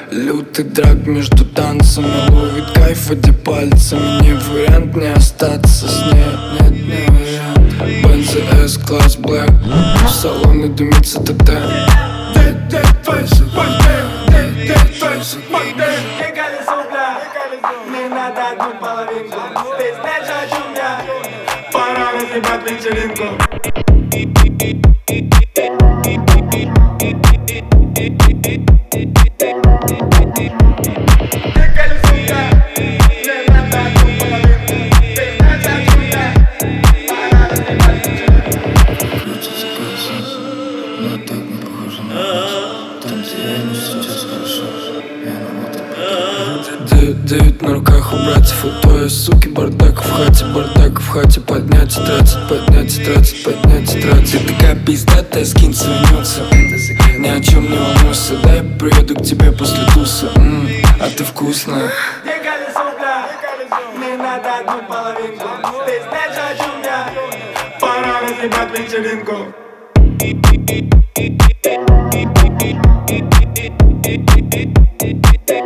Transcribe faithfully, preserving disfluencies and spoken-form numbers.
Лютый драк между танцами, ловит кайф, водя пальцами. Не вариант не остаться с ней, нет, не вариант. Бензи эс, класс блэк, в салоне дымится ТТ. Не надо одну половинку, ты знаешь, о чем я. Пора разъебать вечеринку. Девять на руках у братьев, у той суки бардак в хате, бардак в хате. Поднять и тратить, поднять и тратить, поднять и тратить. Ты такая пиздатая, скинь свинется. Ни о чем не волнуйся, да я приеду к тебе после туса. М-м, а ты вкусная. Не надо одну половинку, ты знаешь, о чем я. Пора разъебать вечеринку. Thank you.